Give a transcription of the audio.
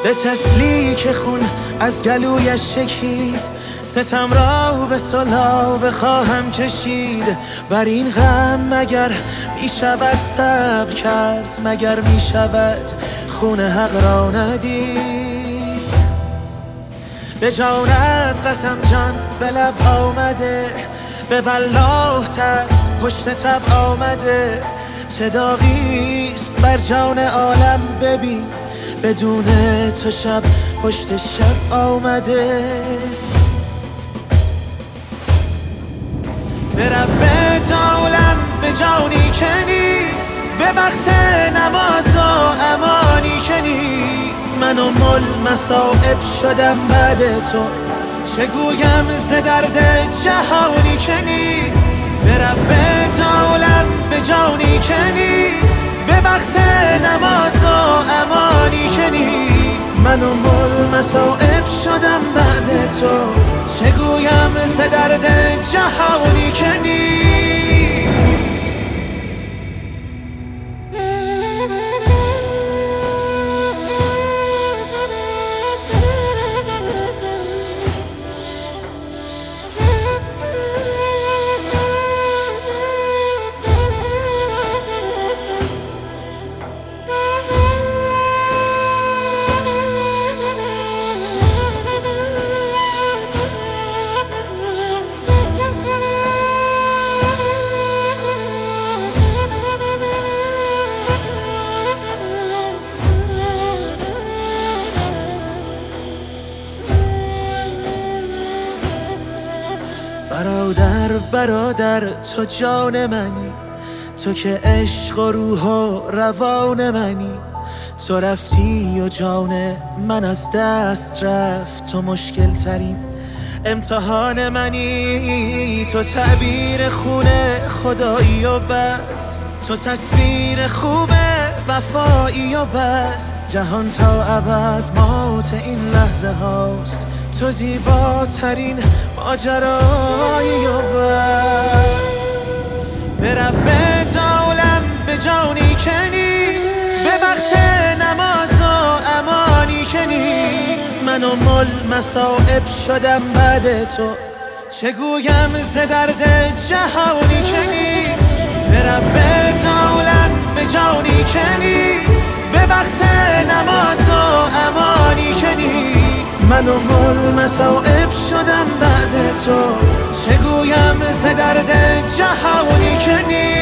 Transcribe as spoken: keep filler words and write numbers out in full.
به طفلی که خون از گلویش شکید، ستم را به صلح بخواهم کشید. بر این غم مگر می شود صبر کرد؟ مگر می شود خون حق را ندید؟ به جانت قسم جان به لب آمده، به والله تب پشت تب آمده. چه داغیست بر جان عالم ببین، بدون تو شب پشت شب آمده. به رب عالم به جانی که نیست، به وقت نماز و امانی که نیست. من و مل مصائب شدم بعد تو، چه گویم ز درد جهانی که نیست. به رب عالم به جانی که نیست، به وقت نماز و امانی که نیست. من و مل مصائب شدم بعد تو، چه گویم ز درد جهانی که نیست. برادر برادر تو جان منی، تو که عشق و روح و روان منی. تو رفتی و جان من از دست رفت، تو مشکل ترین امتحان منی. تو تعبیر خون خدایی و بس، تو تصویر خوب وفایی و بس. جهان تا ابد موت این لحظه هاست، تو زیباترین ماجرایی و بس. به رب عالم به جانی که نیست، به وقت نماز و امانی که نیست. من و مل مصائب شدم بعد تو، چه گویم ز درد جهانی که نیست. به رب عالم به جانی که نیست، به وقت نماز و امانی که نیست. من و مل مصائب شدم بعد تو، چه گویم ز درد جهانی که نیست.